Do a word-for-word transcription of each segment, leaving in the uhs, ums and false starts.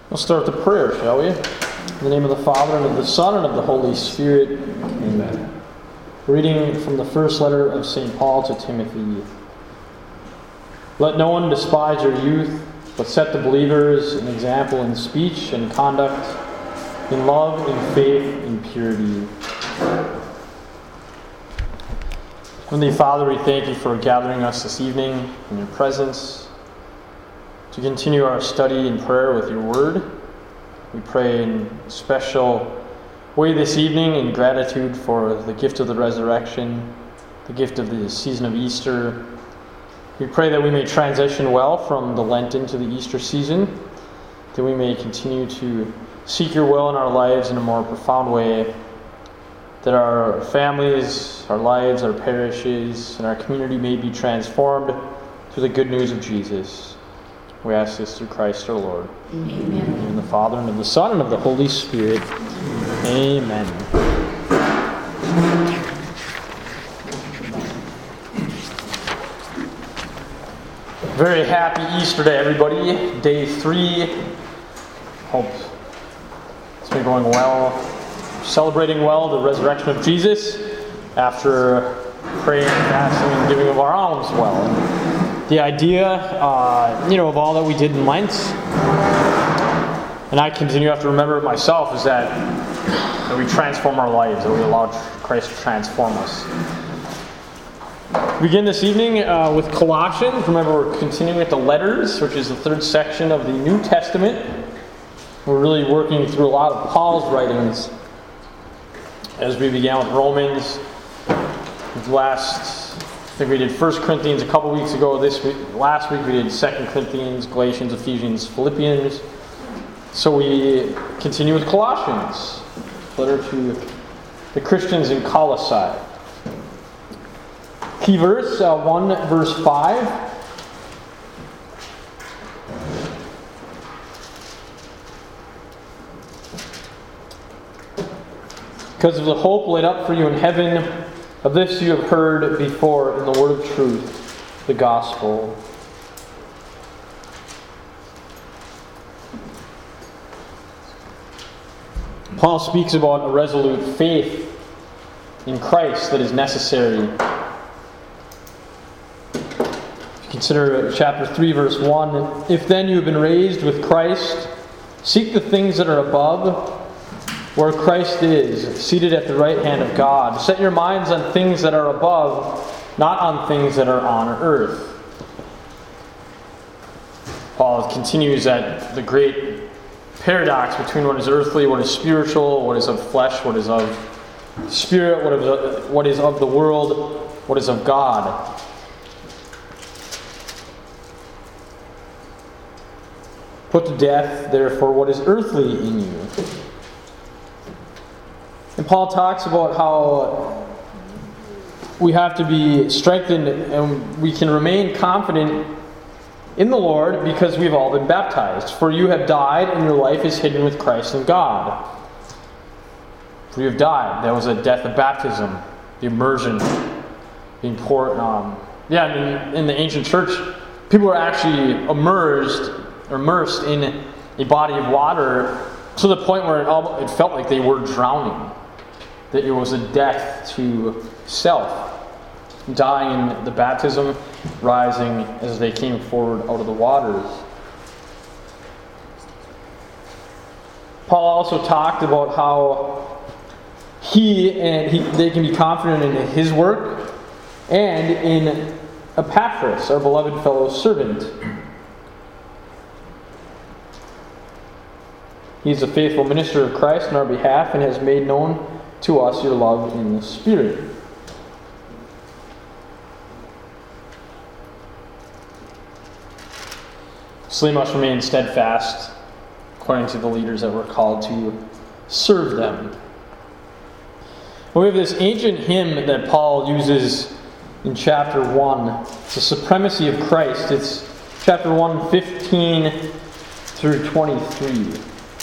We'll start with the prayer, shall we? In the name of the Father, and of the Son, and of the Holy Spirit. Amen. Reading from the first letter of Saint Paul to Timothy. Let no one despise your youth, but set the believers an example in speech and conduct, in love, in faith, in purity. Heavenly Father, we thank you for gathering us this evening in your presence to continue our study and prayer with your word. We pray in a special way this evening in gratitude for the gift of the resurrection, the gift of the season of Easter. We pray that we may transition well from the Lenten to the Easter season, that we may continue to seek your will in our lives in a more profound way, that our families, our lives, our parishes, and our community may be transformed through the good news of Jesus. We ask this through Christ our Lord. Amen. In the name of the Father, and of the Son, and of the Holy Spirit. Amen. Very happy Easter Day, everybody. Day three. Hope it's been going well. Celebrating well the resurrection of Jesus after praying, fasting, and giving of our alms well. The idea, uh, you know, of all that we did in Lent, and I continue to have to remember it myself, is that, that we transform our lives, that we allow Christ to transform us. We begin this evening uh, with Colossians. Remember, we're continuing with the letters, which is the third section of the New Testament. We're really working through a lot of Paul's writings as we began with Romans. Last, I think we did First Corinthians a couple weeks ago. This week, last week we did Second Corinthians, Galatians, Ephesians, Philippians. So we continue with Colossians, letter to the Christians in Colossae. Key verse, uh, one verse five. Because of the hope laid up for you in heaven, of this you have heard before in the word of truth, the gospel. Paul speaks about a resolute faith in Christ that is necessary. If you consider chapter three, verse one, if then you have been raised with Christ, seek the things that are above, where Christ is, seated at the right hand of God. Set your minds on things that are above, not on things that are on earth. Paul continues at the great paradox between what is earthly, what is spiritual, what is of flesh, what is of spirit, what is, what is of the world, what is of God. Put to death, therefore, what is earthly in you. And Paul talks about how we have to be strengthened and we can remain confident in the Lord because we've all been baptized. For you have died and your life is hidden with Christ in God. For you have died. That was a death of baptism, the immersion, being poured. Um, yeah, in, in the ancient church, people were actually immersed, immersed in a body of water to the point where it, all, it felt like they were drowning. That it was a death to self, dying in the baptism, rising as they came forward out of the waters. Paul also talked about how he and he, they can be confident in his work and in Epaphras, our beloved fellow servant. He is a faithful minister of Christ on our behalf and has made known to us your love in the Spirit. So they must remain steadfast according to the leaders that were called to serve them. We have this ancient hymn that Paul uses in chapter one. It's the supremacy of Christ. It's chapter one, fifteen through twenty-three.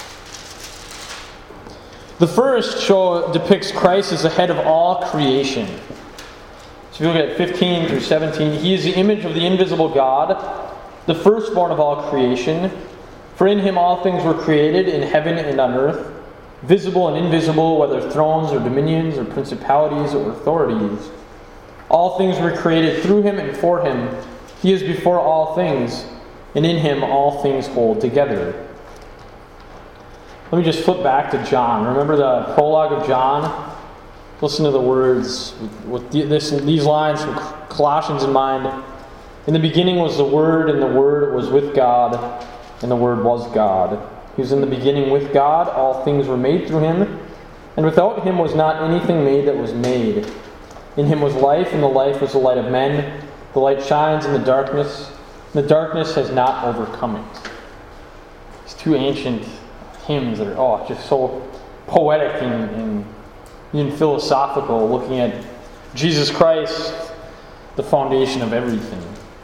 The first show depicts Christ as the head of all creation. So if you look at fifteen through seventeen, he is the image of the invisible God, the firstborn of all creation. For in him all things were created, in heaven and on earth, visible and invisible, whether thrones or dominions or principalities or authorities. All things were created through him and for him. He is before all things, and in him all things hold together. Let me just flip back to John. Remember the prologue of John? Listen to the words with this, these lines from Colossians in mind. In the beginning was the Word, and the Word was with God, and the Word was God. He was in the beginning with God. All things were made through him, and without him was not anything made that was made. In him was life, and the life was the light of men. The light shines in the darkness, and the darkness has not overcome it. These two ancient hymns that are oh, just so poetic and, and even philosophical, looking at Jesus Christ, the foundation of everything.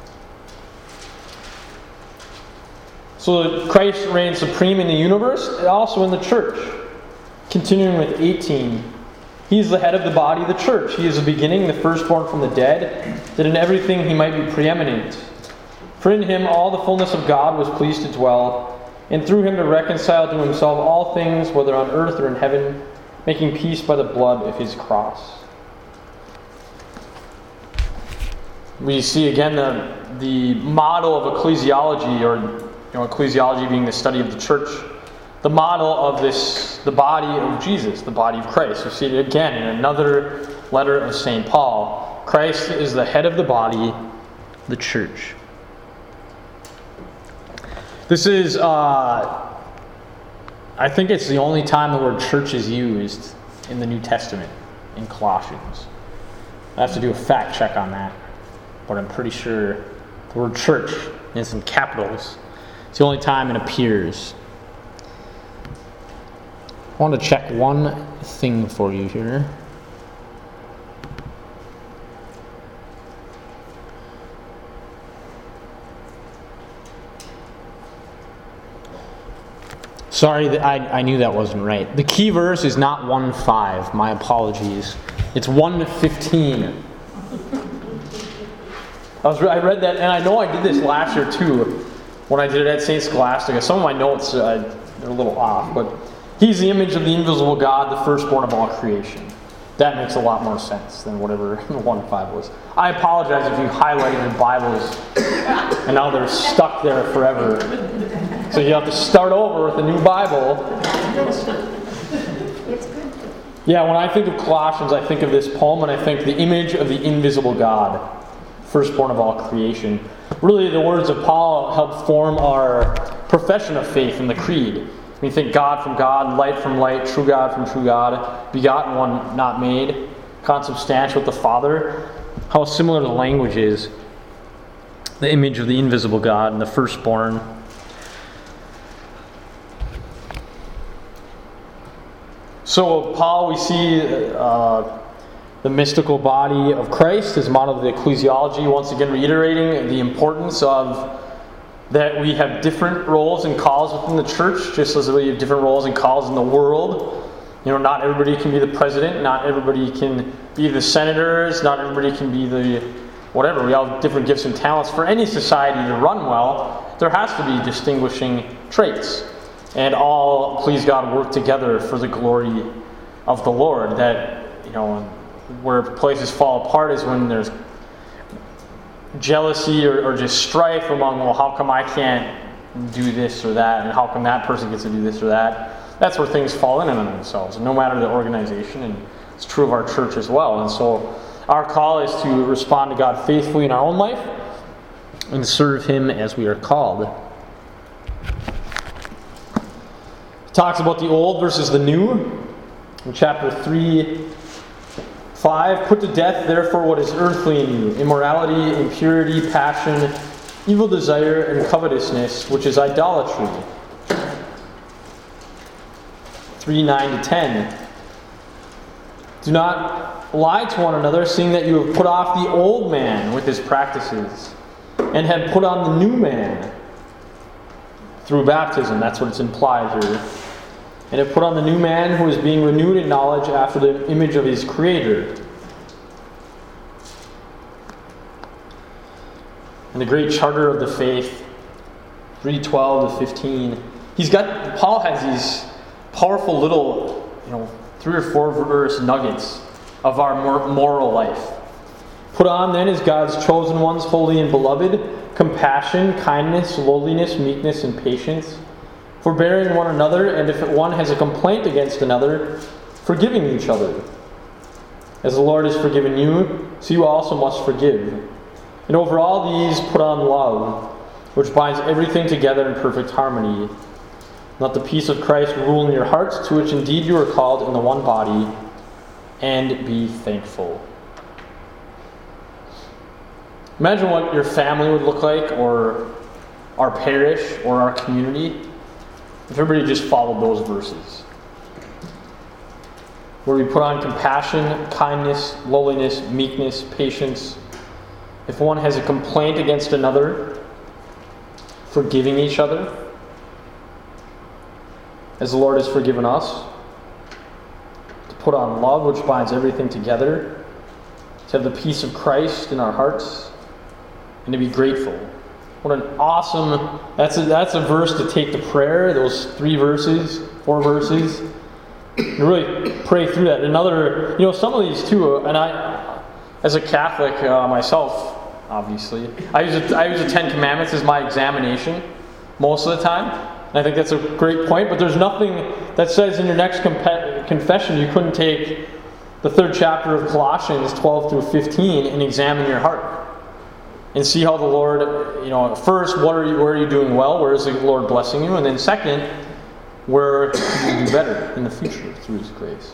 So Christ reigns supreme in the universe and also in the church. Continuing with eighteen. He is the head of the body of the church. He is the beginning, the firstborn from the dead, that in everything he might be preeminent. For in him all the fullness of God was pleased to dwell, and through him to reconcile to himself all things, whether on earth or in heaven, making peace by the blood of his cross. We see again the, the model of ecclesiology, or you know, ecclesiology being the study of the church, the model of this, the body of Jesus, the body of Christ. We see it again in another letter of Saint Paul. Christ is the head of the body, the church. This is, uh, I think it's the only time the word church is used in the New Testament, in Colossians. I have to do a fact check on that, but I'm pretty sure the word church is in capitals. It's the only time it appears. I want to check one thing for you here. Sorry, I, I knew that wasn't right. The key verse is not one five. My apologies. It's one fifteen. I, was, I read that, and I know I did this last year too, when I did it at Saint Scholastica. Some of my notes, uh, they're a little off, but he's the image of the invisible God, the firstborn of all creation. That makes a lot more sense than whatever one five was. I apologize if you highlighted your Bibles and now they're stuck there forever. So you have to start over with a new Bible. Yeah, when I think of Colossians, I think of this poem, and I think the image of the invisible God, firstborn of all creation. Really, the words of Paul help form our profession of faith in the Creed. We think God from God, light from light, true God from true God, begotten one, not made, consubstantial with the Father. How similar the language is. The image of the invisible God and the firstborn. So, Paul, we see uh, the mystical body of Christ as model of the ecclesiology, once again reiterating the importance of that we have different roles and calls within the church, just as we have different roles and calls in the world. You know, not everybody can be the president, not everybody can be the senators, not everybody can be the whatever. We all have different gifts and talents. For any society to run well, there has to be distinguishing traits. And all, please God, work together for the glory of the Lord. That, you know, where places fall apart is when there's jealousy or, or just strife among, well, how come I can't do this or that, and how come that person gets to do this or that. That's where things fall in on themselves, and no matter the organization, and it's true of our church as well. And so our call is to respond to God faithfully in our own life and serve Him as we are called. It talks about the old versus the new in chapter three. five. Put to death, therefore, what is earthly in you, immorality, impurity, passion, evil desire, and covetousness, which is idolatry. three nine to ten. Do not lie to one another, seeing that you have put off the old man with his practices, and have put on the new man through baptism. That's what it's implied here. And have put on the new man, who is being renewed in knowledge after the image of his Creator. And the great charter of the faith three twelve to fifteen. He's got, Paul has these powerful little, you know, three or four verse nuggets of our moral life. Put on then as God's chosen ones, holy and beloved, compassion, kindness, lowliness, meekness, and patience, forbearing one another, and if one has a complaint against another, forgiving each other. As the Lord has forgiven you, so you also must forgive. And over all these put on love, which binds everything together in perfect harmony. Let the peace of Christ rule in your hearts, to which indeed you are called in the one body, and be thankful. Imagine what your family would look like, or our parish, or our community, if everybody just followed those verses. Where we put on compassion, kindness, lowliness, meekness, patience. If one has a complaint against another, forgiving each other, as the Lord has forgiven us. To put on love, which binds everything together. To have the peace of Christ in our hearts. And to be grateful. What an awesome, that's a, that's a verse to take to prayer, those three verses, four verses. And really pray through that. Another, you know, some of these too, and I, as a Catholic uh, myself, obviously, I use, a, I use the Ten Commandments as my examination most of the time. And I think that's a great point, but there's nothing that says in your next comp- confession you couldn't take the third chapter of Colossians twelve through fifteen and examine your heart. And see how the Lord, you know, first, what are you, where are you doing well? Where is the Lord blessing you? And then second, where can you do better in the future through His grace?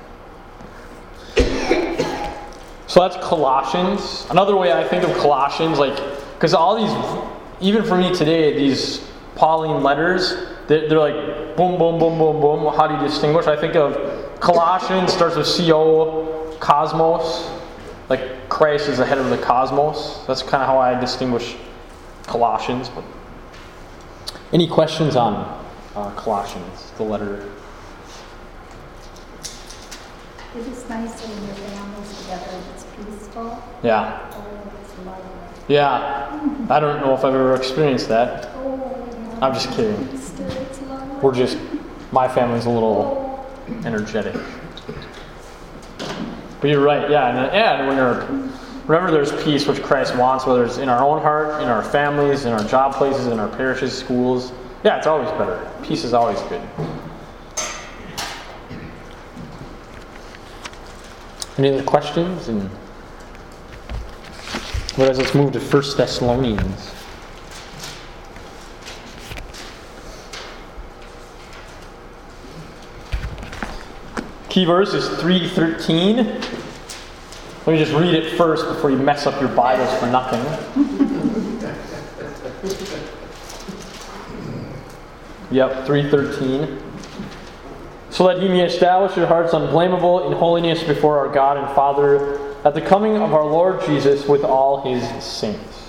So that's Colossians. Another way I think of Colossians, like, because all these, even for me today, these Pauline letters, they're, they're like boom, boom, boom, boom, boom. How do you distinguish? I think of Colossians starts with C O, cosmos. Like Christ is the head of the cosmos. That's kind of how I distinguish Colossians. But any questions on uh, Colossians, the letter? It is nice when your family's together. It's peaceful. Yeah. Oh, it's lovely. Yeah. I don't know if I've ever experienced that. Oh, yeah. I'm just kidding. It's, it's lovely. We're just, my family's a little energetic. But you're right, yeah. And, yeah, and when you're, remember there's peace which Christ wants, whether it's in our own heart, in our families, in our job places, in our parishes, schools. Yeah, it's always better. Peace is always good. Any other questions? And otherwise, let's move to First Thessalonians. Key verse is three thirteen. Let me just read it first before you mess up your Bibles for nothing. Yep, three thirteen. So that He may establish your hearts unblameable in holiness before our God and Father at the coming of our Lord Jesus with all His saints.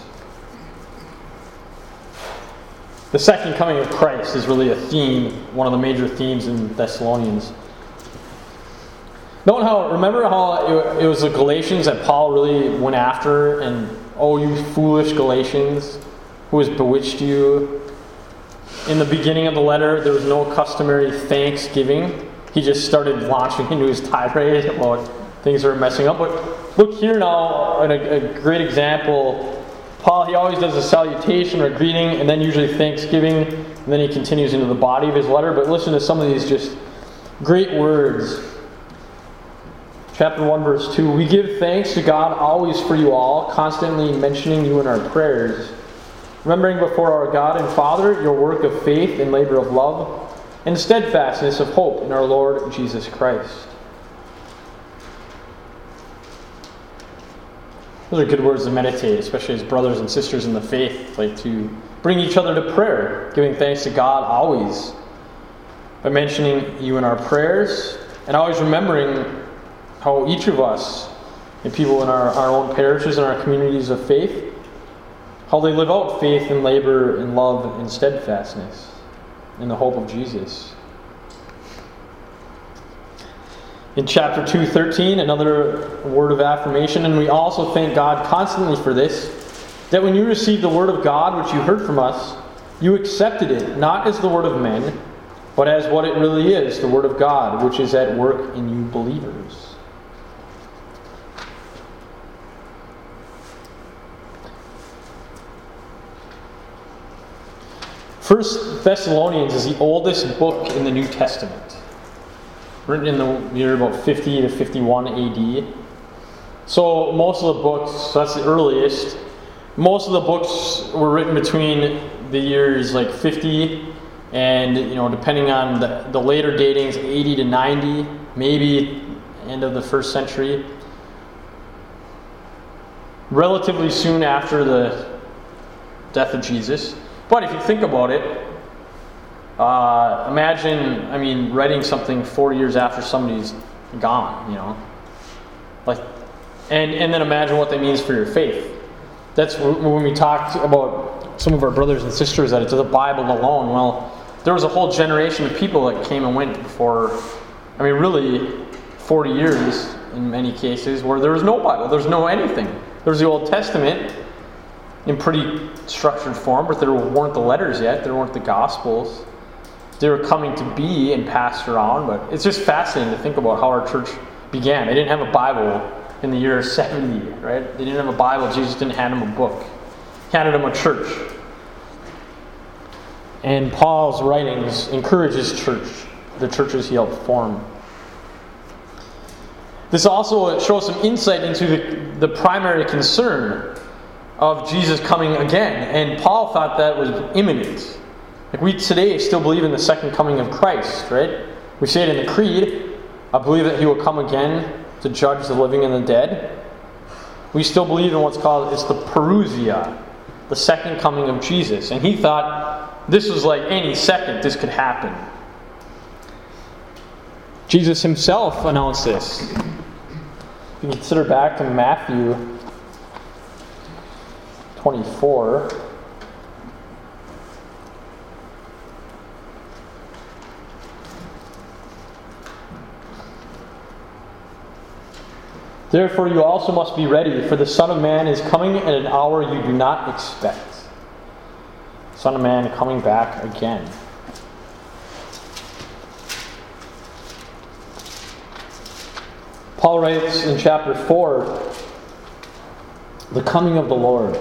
The second coming of Christ is really a theme, one of the major themes in Thessalonians. Note how, remember how it, it was the Galatians that Paul really went after, and, oh, you foolish Galatians, who has bewitched you? In the beginning of the letter, there was no customary thanksgiving. He just started launching into his tirade about things that were messing up. But look here now, at a, a great example. Paul, he always does a salutation or greeting, and then usually thanksgiving, and then he continues into the body of his letter. But listen to some of these just great words. Chapter one, verse two. We give thanks to God always for you all, constantly mentioning you in our prayers, remembering before our God and Father your work of faith and labor of love, and steadfastness of hope in our Lord Jesus Christ. Those are good words to meditate, especially as brothers and sisters in the faith, like to bring each other to prayer, giving thanks to God always, by mentioning you in our prayers, and always remembering how each of us, and people in our, our own parishes and our communities of faith, how they live out faith and labor and love and steadfastness in the hope of Jesus. In chapter two thirteen, another word of affirmation, and we also thank God constantly for this, that when you received the word of God which you heard from us, You accepted it not as the word of men, but as what it really is, the word of God, which is at work in you believers. First Thessalonians is the oldest book in the New Testament, written in the year about fifty to fifty-one A D. So most of the books, so that's the earliest, most of the books were written between the years like fifty and, you know, depending on the, the later datings, eighty to ninety, maybe end of the first century. Relatively soon after the death of Jesus. But if you think about it, uh, imagine, I mean, writing something forty years after somebody's gone, you know. Like, and, and then imagine what that means for your faith. That's when we talked about some of our brothers and sisters that it's the Bible alone. Well, there was a whole generation of people that came and went before, I mean, really, forty years in many cases, where there was no Bible, there was no anything. There was the Old Testament in pretty structured form, but there weren't the letters yet, there weren't the Gospels. They were coming to be and passed around, but it's just fascinating to think about how our church began. They didn't have a Bible in the year seventy, right? They didn't have a Bible. Jesus didn't hand them a book. He handed them a church. And Paul's writings encourage his church, the churches he helped form. This also shows some insight into the, the primary concern of Jesus coming again. And Paul thought that was imminent. Like, we today still believe in the second coming of Christ, right? We say it in the Creed. I believe that he will come again to judge the living and the dead. We still believe in what's called, it's the parousia, the second coming of Jesus. And he thought this was like any second this could happen. Jesus himself announced this. If you consider back to Matthew twenty-four. Therefore you also must be ready, for the Son of Man is coming at an hour you do not expect. Son of Man coming back again. Paul writes in chapter four, the coming of the Lord.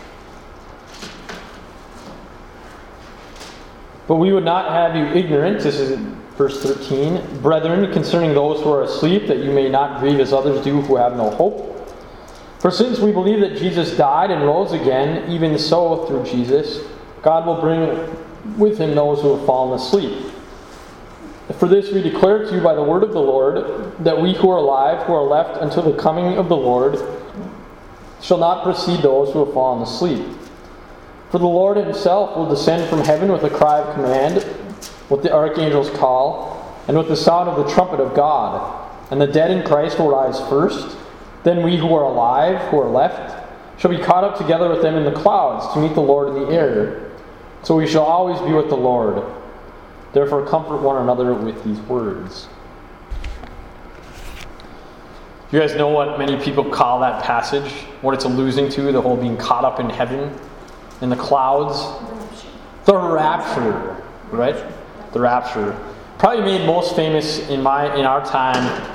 But we would not have you ignorant, this is verse thirteen, brethren, concerning those who are asleep, that you may not grieve as others do who have no hope. For since we believe that Jesus died and rose again, even so through Jesus, God will bring with him those who have fallen asleep. For this we declare to you by the word of the Lord, that we who are alive, who are left until the coming of the Lord, shall not precede those who have fallen asleep. For the Lord himself will descend from heaven with a cry of command, with the archangel's call, and with the sound of the trumpet of God. And the dead in Christ will rise first. Then we who are alive, who are left, shall be caught up together with them in the clouds to meet the Lord in the air. So we shall always be with the Lord. Therefore comfort one another with these words. You guys know what many people call that passage? What it's alluding to, the whole being caught up in heaven, in the clouds? The rapture, right? The rapture. Probably made most famous in my in our time.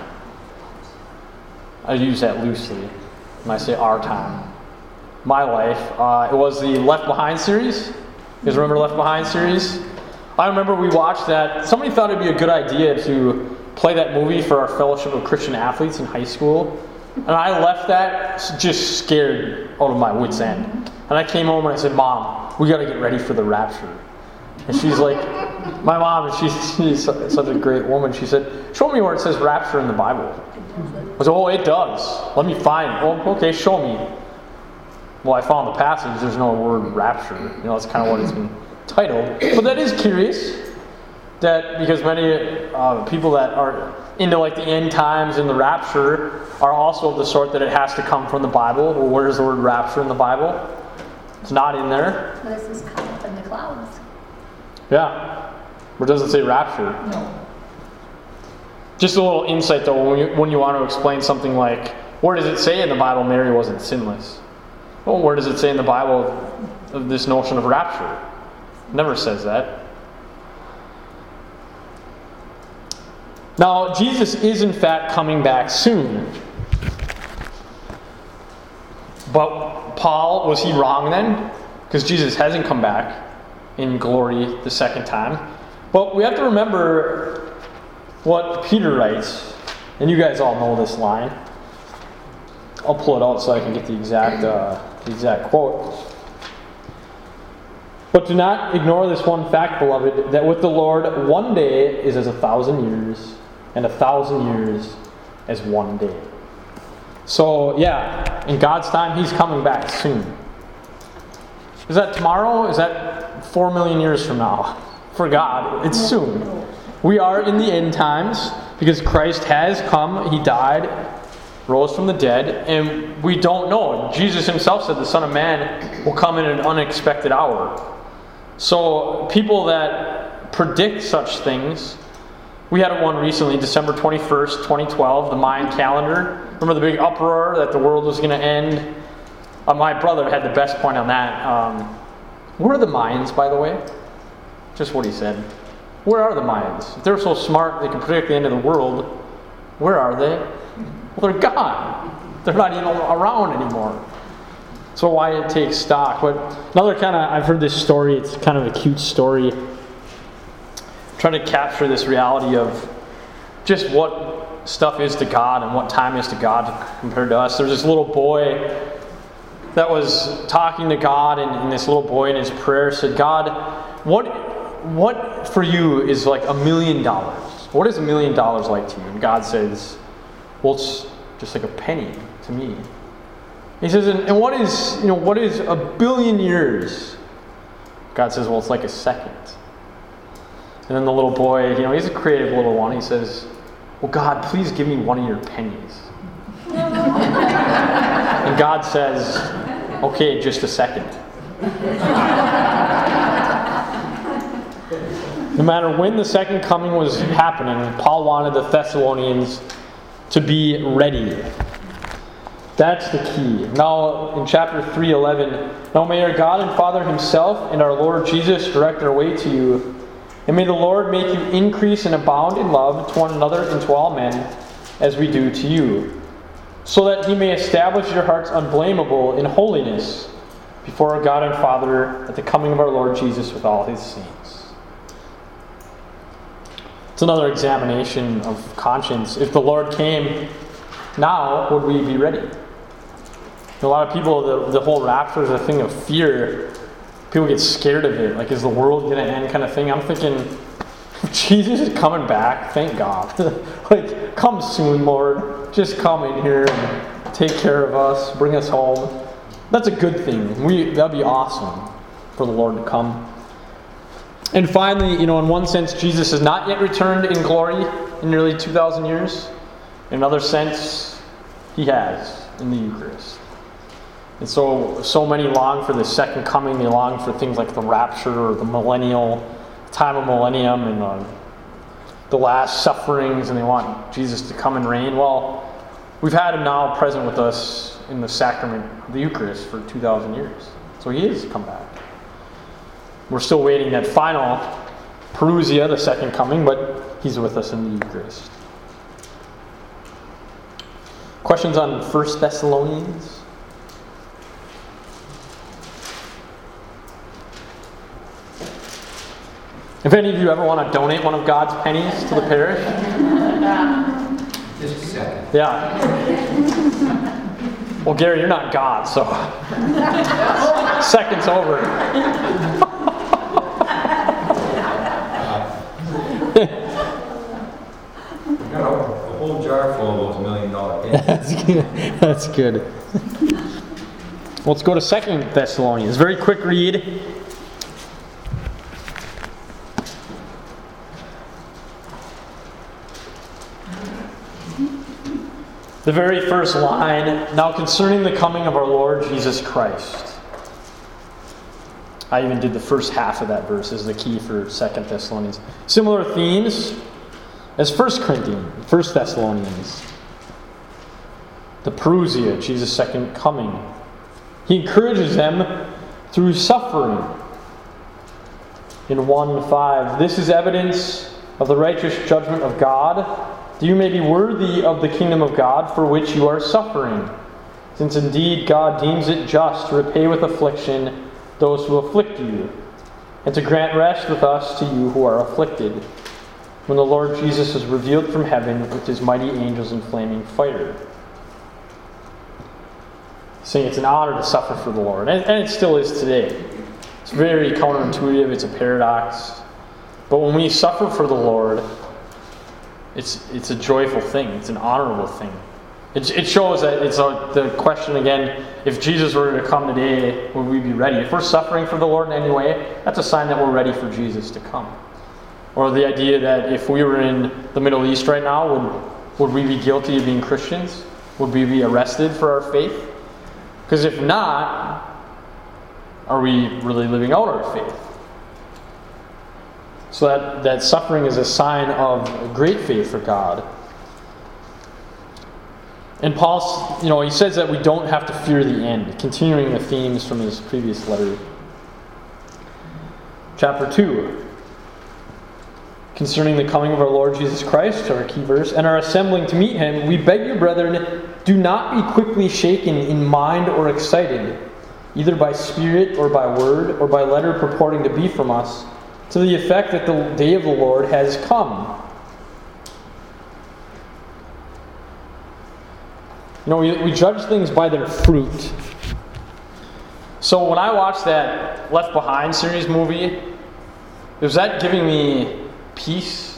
I use that loosely when I say our time. My life. Uh, it was the Left Behind series. You guys remember Left Behind series? I remember we watched that. Somebody thought it'd be a good idea to play that movie for our Fellowship of Christian Athletes in high school. And I left that just scared out of my wits' end. And I came home and I said, Mom, we got to get ready for the rapture. And she's like, my mom, she's, she's such a great woman. She said, show me where it says rapture in the Bible. I said, oh, it does. Let me find it. Oh, okay, show me. Well, I found the passage. There's no word rapture. You know, that's kind of what it's been titled. But that is curious. That because many uh, people that are into like the end times and the rapture are also of the sort that it has to come from the Bible. Well, where's the word rapture in the Bible? It's not in there. This is caught up in the clouds. Yeah. Where does it say rapture? No. Just a little insight though, when you, when you want to explain something like, where does it say in the Bible Mary wasn't sinless? Well, where does it say in the Bible of, of this notion of rapture? Never says that. Now, Jesus is in fact coming back soon. But Paul, was he wrong then? Because Jesus hasn't come back in glory the second time. But we have to remember what Peter writes. And you guys all know this line. I'll pull it out so I can get the exact, uh, the exact quote. But do not ignore this one fact, beloved, that with the Lord one day is as a thousand years, and a thousand years as one day. So, yeah, in God's time, He's coming back soon. Is that tomorrow? Is that four million years from now? For God, it's soon. We are in the end times because Christ has come. He died, rose from the dead, and we don't know. Jesus Himself said the Son of Man will come in an unexpected hour. So, people that predict such things, we had one recently, December twenty-first, twenty twelve, the Mayan calendar. Remember the big uproar that the world was going to end? Uh, my brother had the best point on that. Um, where are the Mayans, by the way? Just what he said. Where are the Mayans? If they're so smart they can predict the end of the world, where are they? Well, they're gone. They're not even around anymore. So why take stock? But another kind of, I've heard this story, it's kind of a cute story. Trying to capture this reality of just what stuff is to God and what time is to God compared to us. There's this little boy that was talking to God, and, and this little boy in his prayer said, God, what what for you is like a million dollars? What is a million dollars like to you? And God says, well, it's just like a penny to me. He says, and, and what is, you know, what is a billion years? God says, well, it's like a second. And then the little boy, you know, he's a creative little one. He says, well, God, please give me one of your pennies. And God says, okay, just a second. No matter when the second coming was happening, Paul wanted the Thessalonians to be ready. That's the key. Now, in chapter three eleven, now may our God and Father Himself and our Lord Jesus direct their way to you. And may the Lord make you increase and abound in love to one another and to all men, as we do to you, so that He may establish your hearts unblameable in holiness before our God and Father at the coming of our Lord Jesus with all His saints. It's another examination of conscience. If the Lord came now, would we be ready? A lot of people, the, the whole rapture is a thing of fear. People get scared of it. Like, is the world going to end kind of thing? I'm thinking, Jesus is coming back. Thank God. Like, come soon, Lord. Just come in here and take care of us. Bring us home. That's a good thing. We That'd be awesome for the Lord to come. And finally, you know, in one sense, Jesus has not yet returned in glory in nearly two thousand years. In another sense, He has in the Eucharist. And so, so many long for the second coming. They long for things like the rapture or the millennial, time of millennium, and uh, the last sufferings, and they want Jesus to come and reign. Well, we've had Him now present with us in the sacrament of the Eucharist for two thousand years. So He is come back. We're still waiting that final parousia, the second coming, but He's with us in the Eucharist. Questions on First Thessalonians? If any of you ever want to donate one of God's pennies to the parish? Just a second. Yeah. Well, Gary, you're not God, so second's over. We got a, a whole jar full of those million dollar pennies. That's good. That's good. Well, let's go to Second Thessalonians. Very quick read. The very first line, now concerning the coming of our Lord Jesus Christ. I even did the first half of that verse as the key for Second Thessalonians. Similar themes as First Corinthians, First Thessalonians. The parousia, Jesus' second coming. He encourages them through suffering. in one five. This is evidence of the righteous judgment of God, that you may be worthy of the kingdom of God for which you are suffering. Since indeed God deems it just to repay with affliction those who afflict you, and to grant rest with us to you who are afflicted, when the Lord Jesus is revealed from heaven with his mighty angels in flaming fire. Saying it's an honor to suffer for the Lord, and, and it still is today. It's very counterintuitive, it's a paradox. But when we suffer for the Lord, it's it's a joyful thing, it's an honorable thing. It, it shows that it's a, the question again, if Jesus were to come today, would we be ready? If we're suffering for the Lord in any way, that's a sign that we're ready for Jesus to come. Or the idea that if we were in the Middle East right now, would, would we be guilty of being Christians? Would we be arrested for our faith? Because if not, are we really living out our faith? So that, that suffering is a sign of great faith for God. And Paul, you know, he says that we don't have to fear the end, continuing the themes from his previous letter. Chapter two. Concerning the coming of our Lord Jesus Christ, our key verse, and our assembling to meet him, we beg you, brethren, do not be quickly shaken in mind or excited, either by spirit or by word or by letter purporting to be from us, to the effect that the day of the Lord has come. You know, we, we judge things by their fruit. So when I watched that Left Behind series movie, was that giving me peace?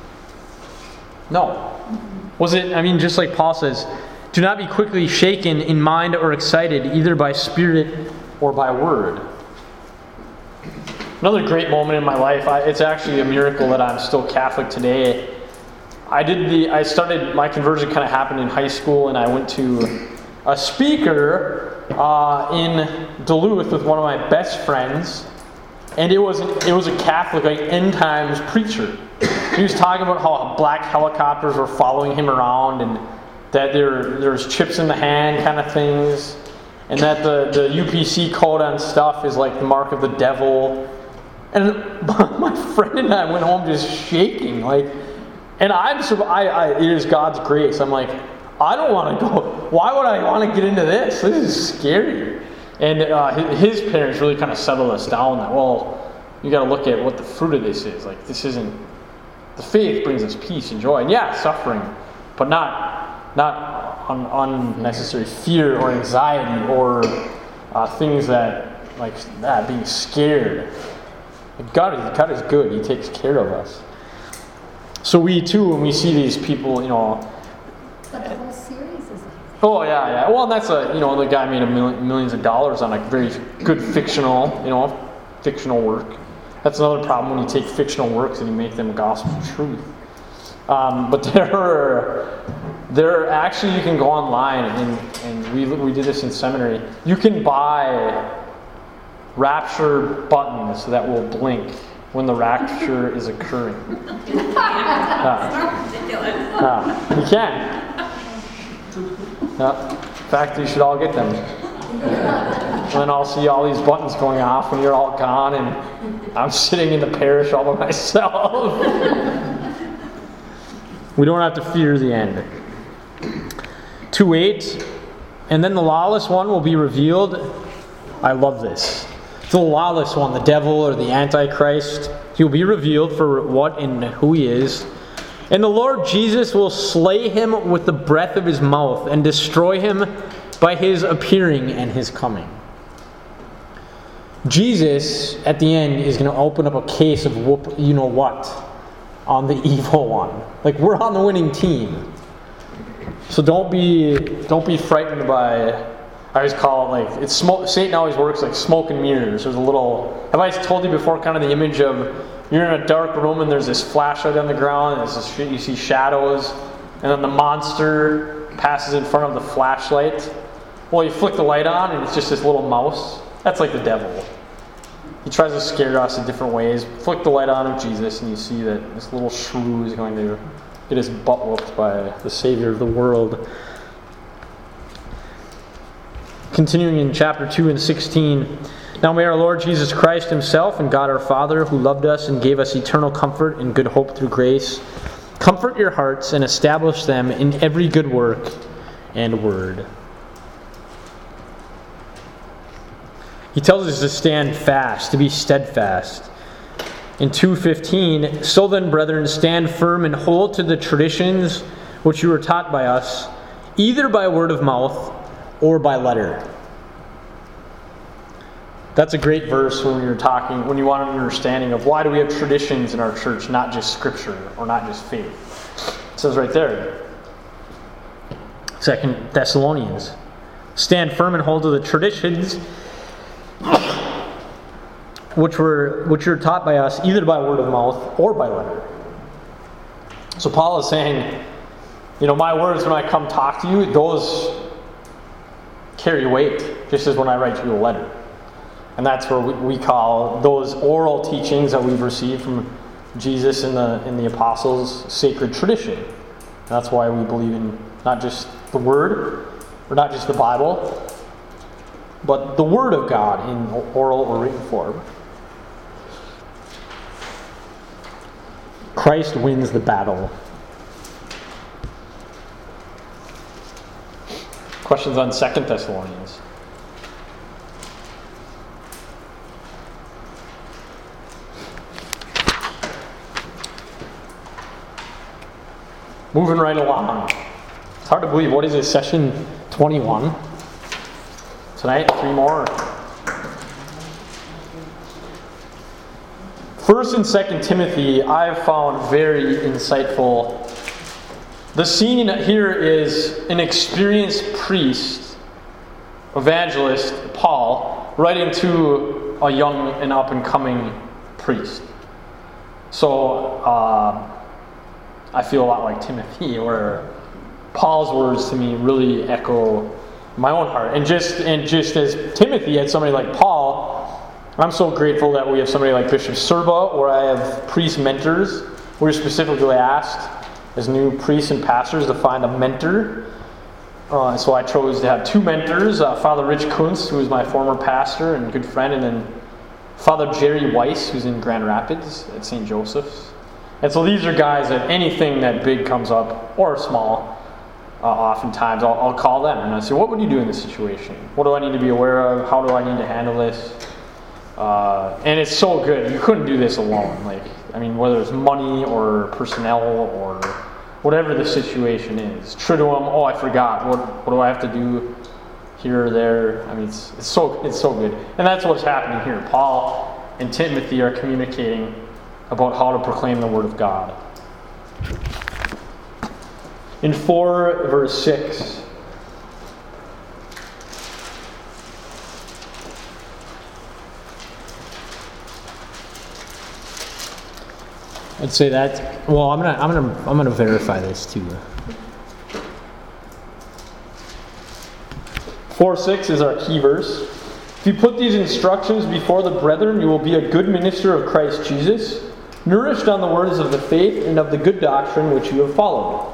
No. Was it, I mean, just like Paul says, do not be quickly shaken in mind or excited, either by spirit or by word. Another great moment in my life, I, it's actually a miracle that I'm still Catholic today. I did the, I started, my conversion kind of happened in high school, and I went to a speaker uh, in Duluth with one of my best friends. And it was it was a Catholic, like, end times preacher. He was talking about how black helicopters were following him around, and that there there's chips in the hand kind of things, and that the, the U P C code on stuff is like the mark of the devil. And my friend and I went home just shaking, like, and I'm I, I it is God's grace. I'm like, I don't want to go. Why would I want to get into this? This is scary. And uh, his parents really kind of settled us down that, well, you got to look at what the fruit of this is. Like, this isn't, the faith brings us peace and joy. And yeah, suffering, but not not un, unnecessary fear or anxiety or uh, things that, like that, being scared. God is, God is good. He takes care of us. So we too, when we see these people, you know, But the whole series is oh yeah, yeah. Well, and that's a you know the guy made a million, millions of dollars on a very good fictional you know fictional work. That's another problem when you take fictional works and you make them gospel truth. Um, but there are there are, actually you can go online and and we we did this in seminary. You can buy rapture buttons that will blink when the rapture is occurring. Uh, uh, you can. Uh, in fact, you should all get them. And then I'll see all these buttons going off when you're all gone, and I'm sitting in the parish all by myself. We don't have to fear the end. two eight, and then the lawless one will be revealed. I love this. The lawless one, the devil or the Antichrist, he will be revealed for what and who he is. And the Lord Jesus will slay him with the breath of his mouth and destroy him by his appearing and his coming. Jesus, at the end, is going to open up a case of whoop, you know what, on the evil one. Like, we're on the winning team. So don't be don't be frightened by, I always call it like, it's smoke, Satan always works like smoke and mirrors. There's a little, have I told you before kind of the image of, you're in a dark room and there's this flashlight on the ground, and there's this, you see shadows, and then the monster passes in front of the flashlight. Well, you flick the light on and it's just this little mouse. That's like the devil. He tries to scare us in different ways. Flick the light on of Jesus and you see that this little shrew is going to get his butt whooped by the Savior of the world. Continuing in chapter two and sixteen, Now may our Lord Jesus Christ himself and God our Father, who loved us and gave us eternal comfort and good hope through grace, comfort your hearts and establish them in every good work and word. He tells us to stand fast, to be steadfast. In two fifteen, so then, brethren, stand firm and hold to the traditions which you were taught by us, either by word of mouth or by letter. That's a great verse when you're talking, when you want an understanding of why do we have traditions in our church, not just scripture or not just faith. It says right there, Second Thessalonians, stand firm and hold to the traditions which were which were taught by us, either by word of mouth or by letter. So Paul is saying, you know, my words when I come talk to you, those carry weight, just as when I write you a letter. And that's where we, we call those oral teachings that we've received from Jesus and the and the apostles sacred tradition. And that's why we believe in not just the Word, or not just the Bible, but the Word of God in oral or written form. Christ wins the battle. Questions on Second Thessalonians? Moving right along. It's hard to believe. What is it? Session twenty-one. Tonight, three more. First and Second Timothy, I've found very insightful. The scene here is an experienced priest, evangelist, Paul, writing to a young and up-and-coming priest. So, uh, I feel a lot like Timothy, where Paul's words to me really echo my own heart. And just and just as Timothy had somebody like Paul, I'm so grateful that we have somebody like Bishop Serba, where I have priest mentors. We're specifically asked as new priests and pastors to find a mentor. Uh, so I chose to have two mentors, uh, Father Rich Kuntz, who is my former pastor and good friend, and then Father Jerry Weiss, who's in Grand Rapids at Saint Joseph's. And so these are guys that anything that big comes up, or small, uh, oftentimes I'll, I'll call them and I say, what would you do in this situation? What do I need to be aware of? How do I need to handle this? Uh, and it's so good. You couldn't do this alone. Like, I mean, whether it's money or personnel or whatever the situation is. Triduum, oh, I forgot. What what do I have to do here or there? I mean, it's, it's so it's so good. And that's what's happening here. Paul and Timothy are communicating about how to proclaim the Word of God. In four, verse six. I'd say that. Well, I'm gonna, I'm gonna, I'm gonna verify this too. Four six is our key verse. If you put these instructions before the brethren, you will be a good minister of Christ Jesus, nourished on the words of the faith and of the good doctrine which you have followed.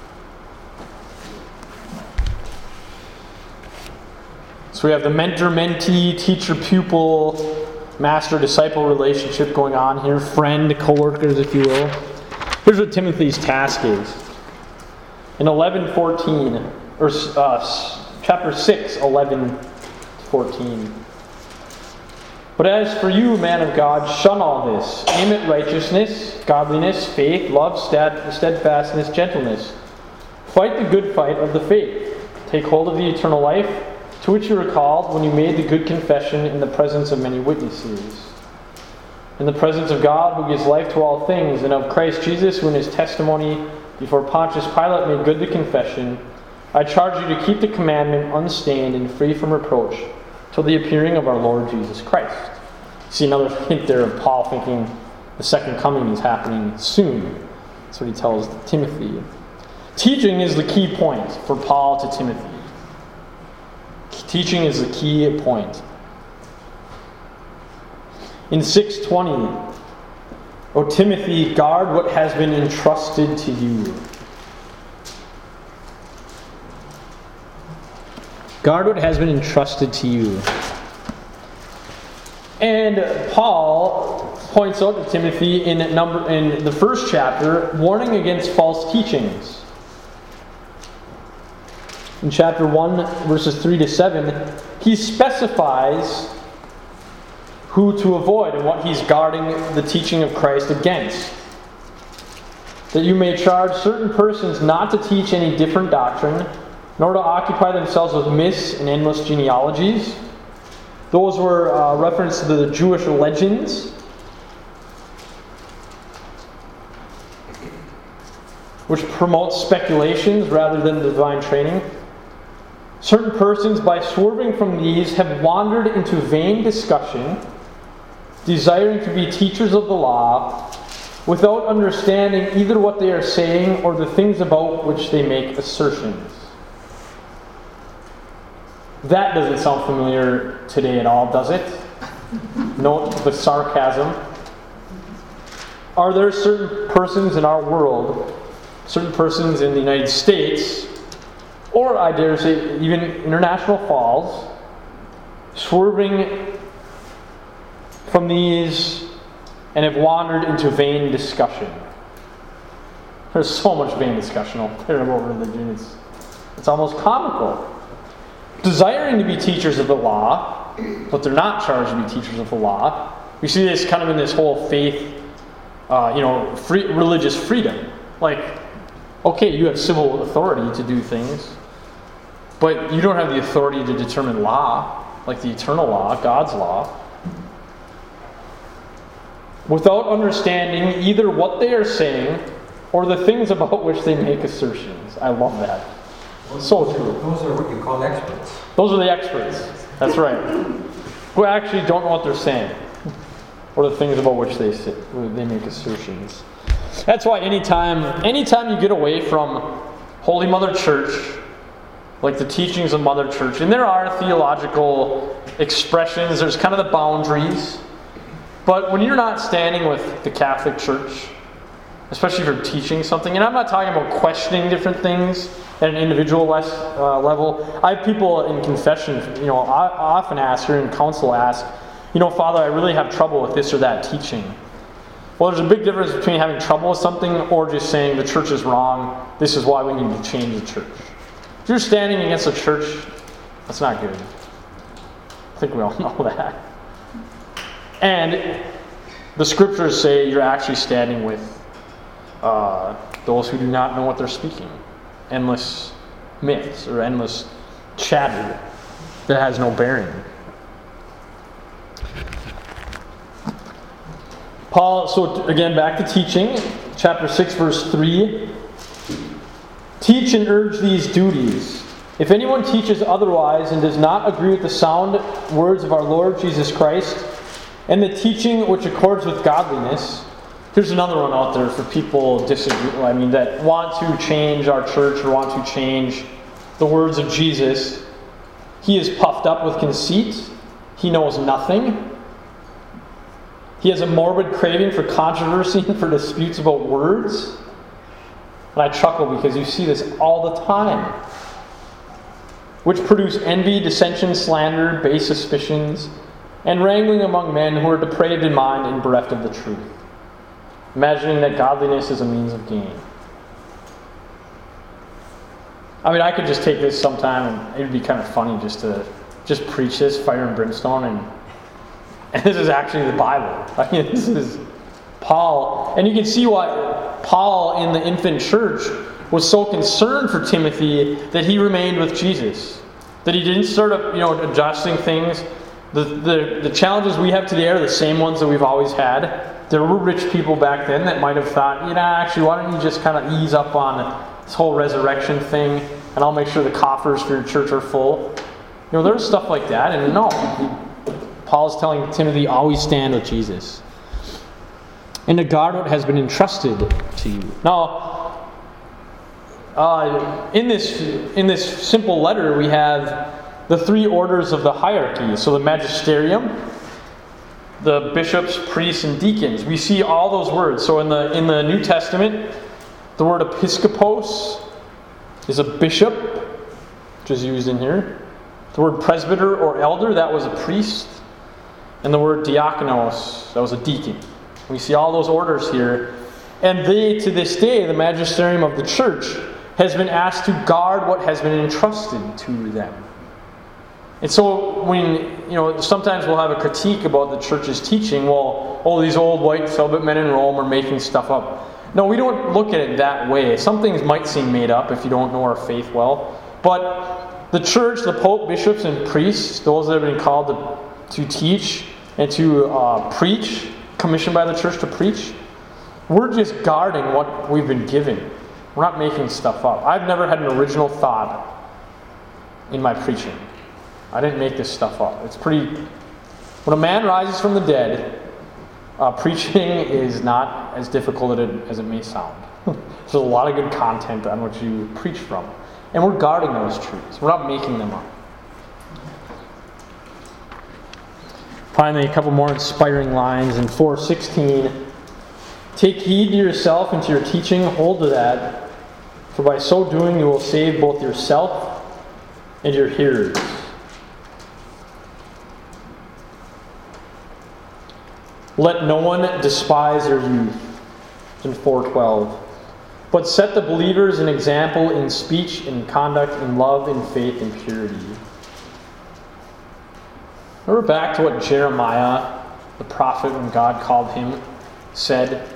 So we have the mentor-mentee, teacher-pupil, master-disciple relationship going on here, friend, co-workers, if you will. Here's what Timothy's task is. In eleven fourteen, or uh, chapter six, eleven fourteen. But as for you, man of God, shun all this. Aim at righteousness, godliness, faith, love, steadfastness, gentleness. Fight the good fight of the faith. Take hold of the eternal life, to which you were called when you made the good confession in the presence of many witnesses. In the presence of God, who gives life to all things, and of Christ Jesus, who in his testimony before Pontius Pilate made good the confession, I charge you to keep the commandment unstained and free from reproach till the appearing of our Lord Jesus Christ. See another hint there of Paul thinking the second coming is happening soon. That's what he tells Timothy. Teaching is the key point for Paul to Timothy. Teaching is the key point. In six twenty, O Timothy, guard what has been entrusted to you. Guard what has been entrusted to you. And Paul points out to Timothy in number in the first chapter, warning against false teachings. In chapter one, verses three to seven, he specifies who to avoid and what he's guarding the teaching of Christ against. That you may charge certain persons not to teach any different doctrine, nor to occupy themselves with myths and endless genealogies. Those were uh, reference to the Jewish legends, which promote speculations rather than divine training. Certain persons, by swerving from these, have wandered into vain discussion, desiring to be teachers of the law, without understanding either what they are saying or the things about which they make assertions. That doesn't sound familiar today at all, does it? Note the sarcasm. Are there certain persons in our world, certain persons in the United States, or I dare say even International Falls, swerving from these and have wandered into vain discussion? There's so much vain discussion out there about religion. It's, it's almost comical. Desiring to be teachers of the law, but they're not charged to be teachers of the law. We see this kind of in this whole faith, uh, you know, free, religious freedom. Like, okay, you have civil authority to do things, but you don't have the authority to determine law, like the eternal law, God's law. Without understanding either what they are saying or the things about which they make assertions. I love that. So true. Those are what you call experts. Those are the experts. That's right. Who actually don't know what they're saying, or the things about which they say, they make assertions. That's why anytime, anytime you get away from Holy Mother Church, like the teachings of Mother Church, and there are theological expressions. There's kind of the boundaries, but when you're not standing with the Catholic Church, especially if you're teaching something, and I'm not talking about questioning different things at an individual less, uh, level. I have people in confession, you know, I often ask, or in council ask, you know, Father, I really have trouble with this or that teaching. Well, there's a big difference between having trouble with something or just saying the church is wrong, this is why we need to change the church. If you're standing against a church, that's not good. I think we all know that. And the scriptures say you're actually standing with uh, those who do not know what they're speaking. Endless myths or endless chatter that has no bearing. Paul, so again, back to teaching, chapter six, verse three. Teach and urge these duties. If anyone teaches otherwise and does not agree with the sound words of our Lord Jesus Christ and the teaching which accords with godliness. Here's another one out there for people disagree, I mean, that want to change our church or want to change the words of Jesus. He is puffed up with conceit. He knows nothing. He has a morbid craving for controversy and for disputes about words. And I chuckle because you see this all the time. Which produce envy, dissension, slander, base suspicions, and wrangling among men who are depraved in mind and bereft of the truth, imagining that godliness is a means of gain. I mean, I could just take this sometime and it would be kind of funny just to just preach this, fire and brimstone, and, and this is actually the Bible. I mean, this is Paul. And you can see why Paul in the infant church was so concerned for Timothy that he remained with Jesus. That he didn't start up, you know, adjusting things. The, the, the challenges we have today are the same ones that we've always had. There were rich people back then that might have thought, you know, actually, why don't you just kind of ease up on this whole resurrection thing, and I'll make sure the coffers for your church are full. You know, there's stuff like that, and no. Paul's telling Timothy, always stand with Jesus. And to guard what has been entrusted to you. Now, uh, in this in this simple letter, we have the three orders of the hierarchy. So the magisterium, the bishops, priests, and deacons. We see all those words. So in the in the New Testament, the word episkopos is a bishop, which is used in here. The word presbyter or elder, that was a priest. And the word diakonos, that was a deacon. We see all those orders here. And they, to this day, the magisterium of the church has been asked to guard what has been entrusted to them. And so when, you know, sometimes we'll have a critique about the church's teaching, well, oh, these old white celibate men in Rome are making stuff up. No, we don't look at it that way. Some things might seem made up if you don't know our faith well. But the church, the pope, bishops, and priests, those that have been called to, to teach and to uh, preach, commissioned by the church to preach, we're just guarding what we've been given. We're not making stuff up. I've never had an original thought in my preaching. I didn't make this stuff up. It's pretty... When a man rises from the dead, uh, preaching is not as difficult as it, as it may sound. There's a lot of good content on what you preach from. And we're guarding those truths. We're not making them up. Finally, a couple more inspiring lines in four sixteen. Take heed to yourself and to your teaching. Hold to that. For by so doing you will save both yourself and your hearers. Let no one despise your youth. In four twelve. But set the believers an example in speech, in conduct, in love, in faith, in purity. Remember back to what Jeremiah, the prophet, when God called him, said.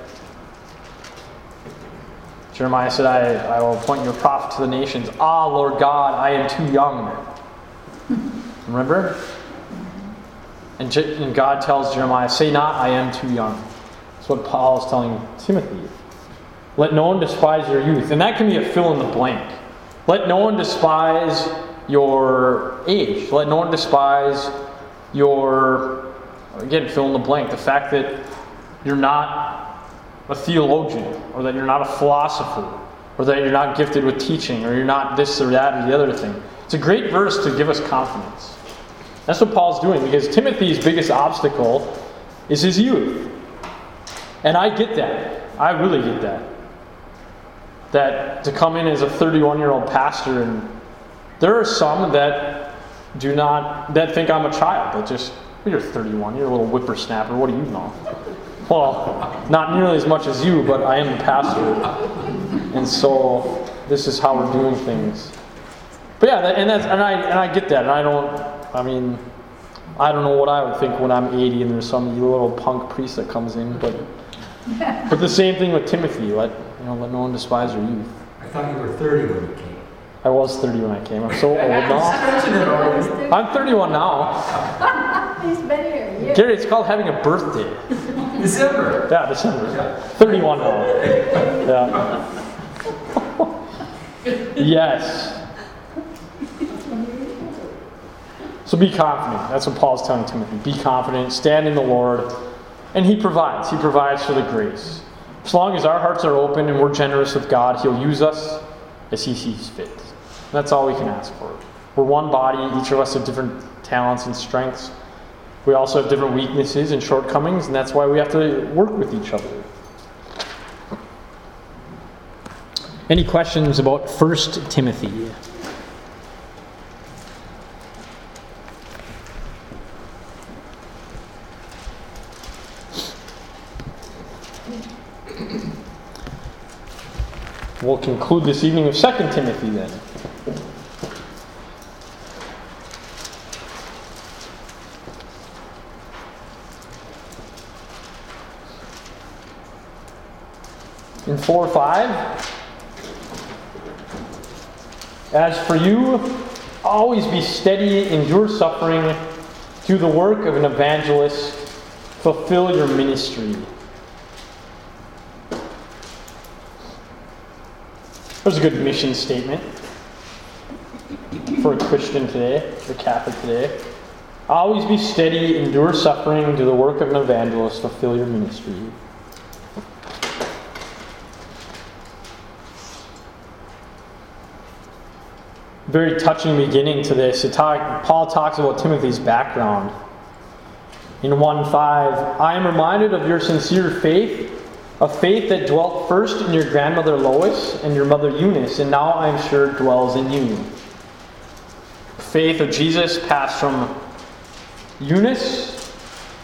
Jeremiah said, I, I will appoint you a prophet to the nations. Ah, Lord God, I am too young. Remember? And, Je- and God tells Jeremiah, say not, I am too young. That's what Paul is telling Timothy. Let no one despise your youth. And that can be a fill in the blank. Let no one despise your age. Let no one despise your, again, fill in the blank. The fact that you're not a theologian, or that you're not a philosopher, or that you're not gifted with teaching, or you're not this or that or the other thing. It's a great verse to give us confidence. That's what Paul's doing, because Timothy's biggest obstacle is his youth. And I get that. I really get that. That to come in as a thirty-one-year-old pastor, and there are some that do not, that think I'm a child, that just, well, you're thirty-one, you're a little whippersnapper, what do you know? Well, not nearly as much as you, but I am the pastor. And so, this is how we're doing things. But yeah, and that's, and I and I get that, and I don't, I mean, I don't know what I would think when I'm eighty and there's some little punk priest that comes in, but but the same thing with Timothy. Let you know, let no one despise your youth. I thought you were thirty when you came. I was thirty when I came. I'm so old now. I'm thirty-one now. He's been here a year. Gary, it's called having a birthday. December. Yeah, December. Yeah. thirty-one now. Yeah. Yes. So be confident. That's what Paul's telling Timothy. Be confident. Stand in the Lord. And He provides. He provides for the grace. As long as our hearts are open and we're generous with God, He'll use us as He sees fit. And that's all we can ask for. We're one body. Each of us have different talents and strengths. We also have different weaknesses and shortcomings, and that's why we have to work with each other. Any questions about First Timothy? We'll conclude this evening with Second Timothy then. In four five, as for you, always be steady, endure suffering, do the work of an evangelist, fulfill your ministry. There's a good mission statement for a Christian today, for a Catholic today. Always be steady, endure suffering, do the work of an evangelist, fulfill your ministry. Very touching beginning to this. It talk, Paul talks about Timothy's background. In one five, I am reminded of your sincere faith, a faith that dwelt first in your grandmother Lois and your mother Eunice, and now I am sure dwells in you. Faith of Jesus passed from Eunice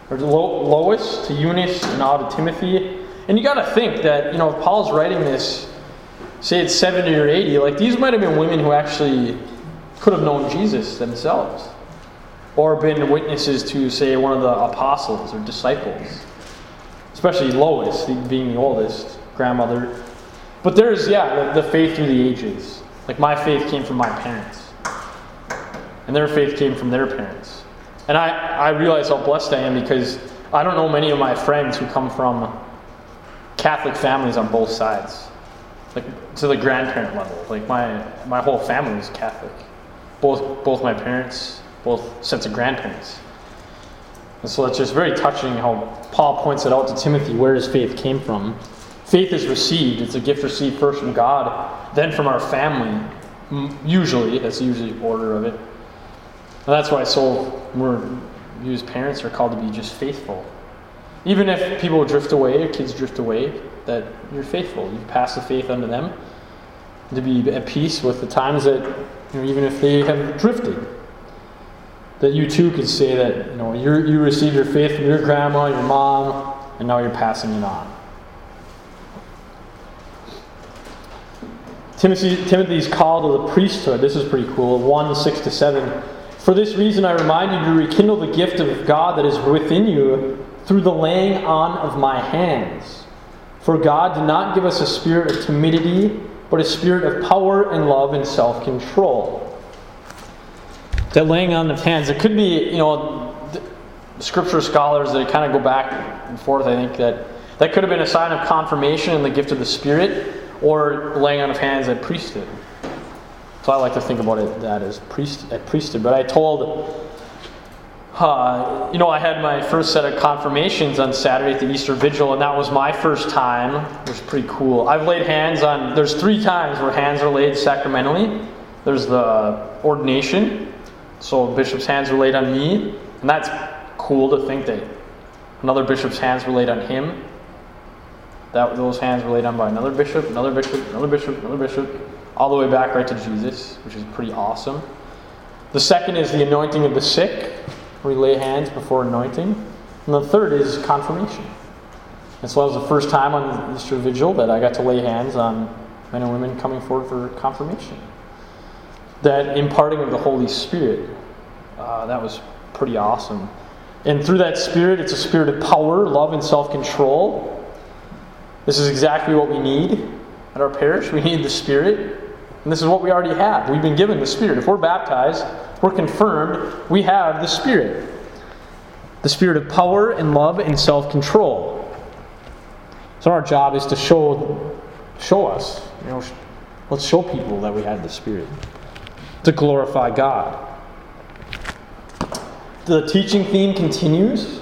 or to Lo- Lois, to Eunice, and now to Timothy. And you got to think that, you know, if Paul's writing this, say it's seventy or eighty, like these might have been women who actually could have known Jesus themselves, or been witnesses to, say, one of the apostles or disciples, especially Lois, being the oldest, grandmother. But there's, yeah, the, the faith through the ages. Like my faith came from my parents, and their faith came from their parents. And I, I realize how blessed I am because I don't know many of my friends who come from Catholic families on both sides, like to the grandparent level. Like my my whole family is Catholic, both both my parents, both sets of grandparents. And so it's just very touching how Paul points it out to Timothy where his faith came from. Faith is received; it's a gift received first from God, then from our family. Usually, that's the usually order of it. And that's why so we're you as parents are called to be just faithful. Even if people drift away, or kids drift away, that you're faithful. You pass the faith unto them to be at peace with the times that, you know, even if they have drifted, that you too could say that, you know, you you received your faith from your grandma, your mom, and now you're passing it on. Timothy, Timothy's call to the priesthood. This is pretty cool. one, six to seven. For this reason I remind you to rekindle the gift of God that is within you through the laying on of my hands. For God did not give us a spirit of timidity, but a spirit of power and love and self-control. That laying on of hands, it could be, you know, scripture scholars that kind of go back and forth, I think, that that could have been a sign of confirmation in the gift of the Spirit, or laying on of hands at priesthood. So I like to think about it that as priest at priesthood. But I told Uh, you know, I had my first set of confirmations on Saturday at the Easter Vigil, and that was my first time. It was pretty cool. I've laid hands on, there's three times where hands are laid sacramentally. There's the ordination, so bishop's hands were laid on me, and that's cool to think that another bishop's hands were laid on him. That those hands were laid on by another bishop, another bishop, another bishop, another bishop, all the way back right to Jesus, which is pretty awesome. The second is the anointing of the sick. We lay hands before anointing. And the third is confirmation. And so that was the first time on Easter Vigil that I got to lay hands on men and women coming forward for confirmation. That imparting of the Holy Spirit, uh, that was pretty awesome. And through that Spirit, it's a spirit of power, love, and self-control. This is exactly what we need at our parish. We need the Spirit. And this is what we already have. We've been given the Spirit. If we're baptized, we're confirmed, we have the Spirit. The Spirit of power and love and self-control. So our job is to show show us. You know, let's show people that we have the Spirit. To glorify God. The teaching theme continues.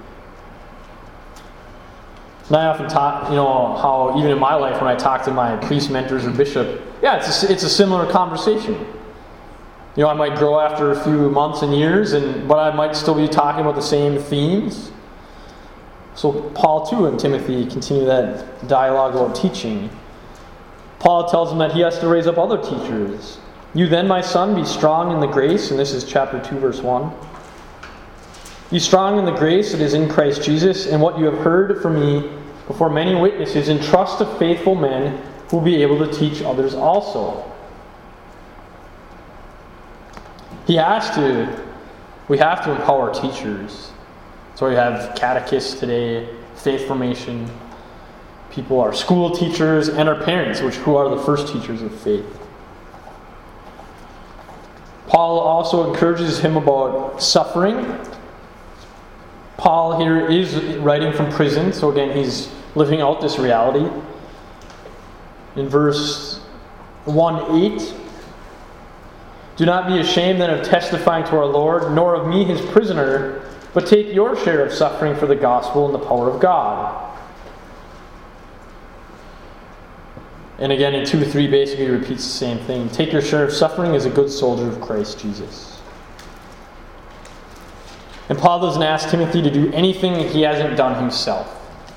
And I often talk, you know, how even in my life when I talk to my priest mentors or bishop, yeah, it's a, it's a similar conversation. You know, I might grow after a few months and years, and but I might still be talking about the same themes. So Paul too and Timothy continue that dialogue about teaching. Paul tells them that he has to raise up other teachers. You then, my son, be strong in the grace, and this is chapter two, verse one. Be strong in the grace that is in Christ Jesus, and what you have heard from me before many witnesses, entrust to faithful men who will be able to teach others also. He has to, we have to empower teachers. So we have catechists today, faith formation. People are school teachers and our parents, which who are the first teachers of faith. Paul also encourages him about suffering. Paul here is writing from prison, so again he's living out this reality. In verse one eight, do not be ashamed then of testifying to our Lord, nor of me his prisoner, but take your share of suffering for the gospel and the power of God. And again in two three basically repeats the same thing. Take your share of suffering as a good soldier of Christ Jesus. And Paul doesn't ask Timothy to do anything he hasn't done himself.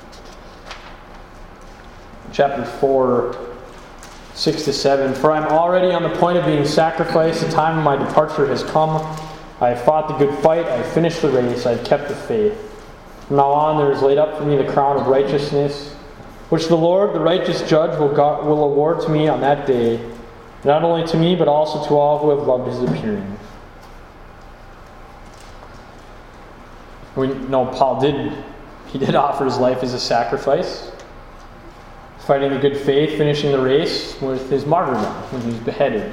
Chapter four, six to seven. For I am already on the point of being sacrificed. The time of my departure has come. I have fought the good fight. I have finished the race. I have kept the faith. From now on there is laid up for me the crown of righteousness, which the Lord, the righteous judge, will, go- will award to me on that day, not only to me, but also to all who have loved his appearing. We know Paul did, he did offer his life as a sacrifice, fighting the good faith, finishing the race with his martyrdom when he was beheaded.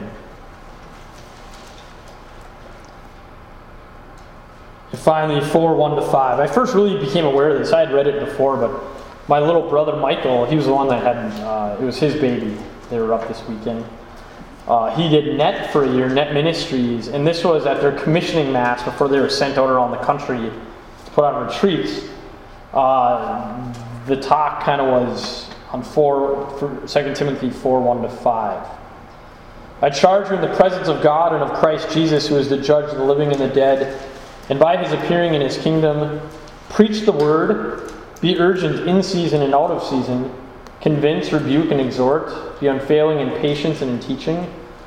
And finally, four one to five. I first really became aware of this. I had read it before, but my little brother Michael, he was the one that had, uh, it was his baby. They were up this weekend. Uh, he did Net for a year, Net Ministries, and this was at their commissioning mass before they were sent out around the country to put on retreats. Uh, the talk kind of was on four, for Second Timothy four one to five. I charge you in the presence of God and of Christ Jesus, who is the judge of the living and the dead, and by his appearing in his kingdom, preach the word, be urgent in season and out of season, convince, rebuke, and exhort, be unfailing in patience and in teaching.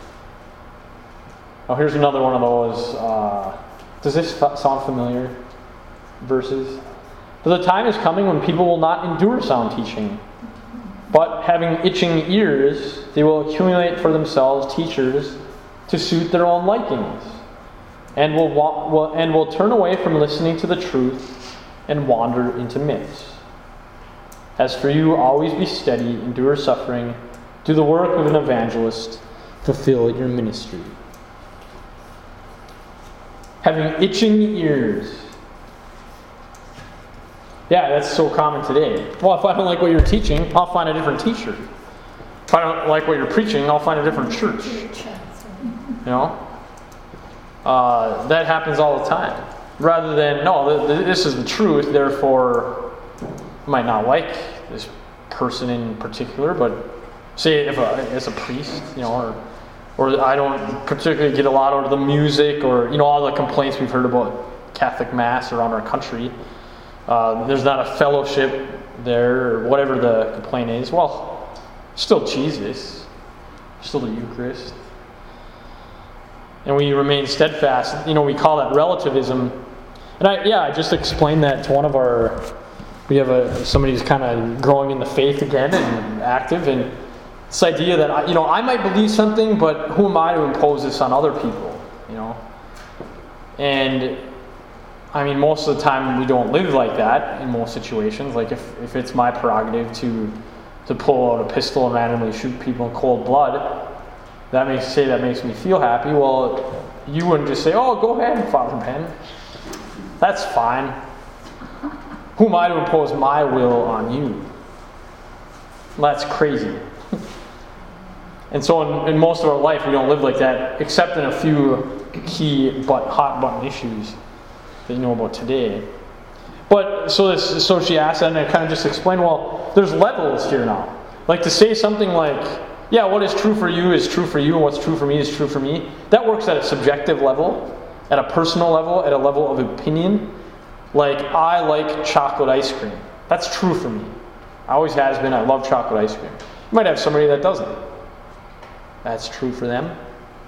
Oh, here's another one of those. Uh, does this sound familiar? Verses. But the time is coming when people will not endure sound teaching, but having itching ears, they will accumulate for themselves teachers to suit their own likings, and will, wa- will and will turn away from listening to the truth and wander into myths. As for you, always be steady, endure suffering, do the work of an evangelist, fulfill your ministry. Having itching ears. Yeah, that's so common today. Well, if I don't like what you're teaching, I'll find a different teacher. If I don't like what you're preaching, I'll find a different church. You know? Uh, that happens all the time. Rather than, no, th- th- this is the truth, therefore, I might not like this person in particular, but say if a, as a priest, you know, or or I don't particularly get a lot out of the music, or, you know, all the complaints we've heard about Catholic Mass around our country. Uh, there's not a fellowship there, or whatever the complaint is. Well, still Jesus, still the Eucharist. And we remain steadfast. You know, we call that relativism. And I, yeah, I just explained that to one of our, we have a somebody who's kind of growing in the faith again and active, and this idea that, I, you know, I might believe something, but who am I to impose this on other people, you know? And I mean, most of the time we don't live like that in most situations. Like if, if it's my prerogative to to pull out a pistol and randomly shoot people in cold blood, that makes say that makes me feel happy. Well, you wouldn't just say, "Oh, go ahead, Father Ben. That's fine." Who am I to impose my will on you? That's crazy. And so in, in most of our life, we don't live like that, except in a few key but hot button issues that you know about today. But so this so she asked, and I kind of just explained, well, there's levels here now. Like to say something like, yeah, what is true for you is true for you, and what's true for me is true for me. That works at a subjective level, at a personal level, at a level of opinion. Like, I like chocolate ice cream. That's true for me. I always has been. I love chocolate ice cream. You might have somebody that doesn't. That's true for them.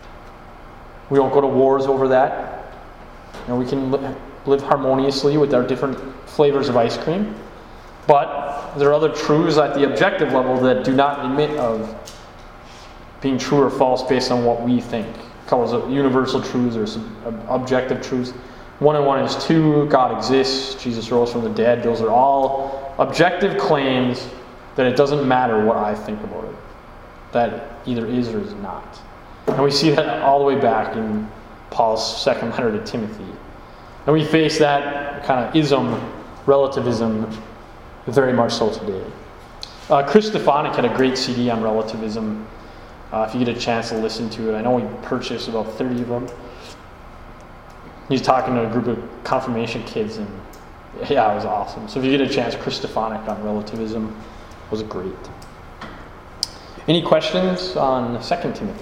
We don't go to wars over that. You know, we can li- live harmoniously with our different flavors of ice cream. But there are other truths at the objective level that do not admit of being true or false based on what we think. Calls it universal truths or sub- objective truths. One and one is two. God exists. Jesus rose from the dead. Those are all objective claims that it doesn't matter what I think about it. That either is or is not. And we see that all the way back in Paul's second letter to Timothy. And we face that kind of ism, relativism, very much so today. Uh, Chris Stefanik had a great C D on relativism. Uh, if you get a chance to listen to it, I know we purchased about thirty of them. He's talking to a group of confirmation kids, and yeah, it was awesome. So if you get a chance, Chris Stefanik on relativism was great. Any questions on Second Timothy?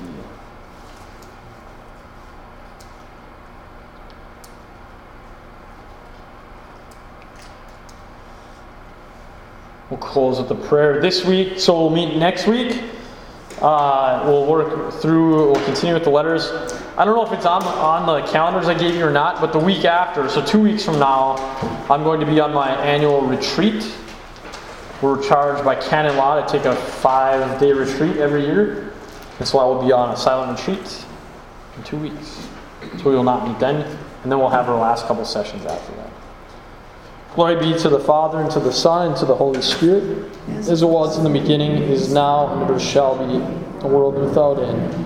We'll close with the prayer this week, so we'll meet next week. Uh, we'll work through, we'll continue with the letters. I don't know if it's on, on the calendars I gave you or not, but the week after, so two weeks from now, I'm going to be on my annual retreat. We're charged by canon law to take a five-day retreat every year. And so I will be on a silent retreat in two weeks. So we will not meet then, and then we'll have our last couple sessions after that. Glory be to the Father, and to the Son, and to the Holy Spirit, as it was in the beginning, is now, and ever shall be, a world without end.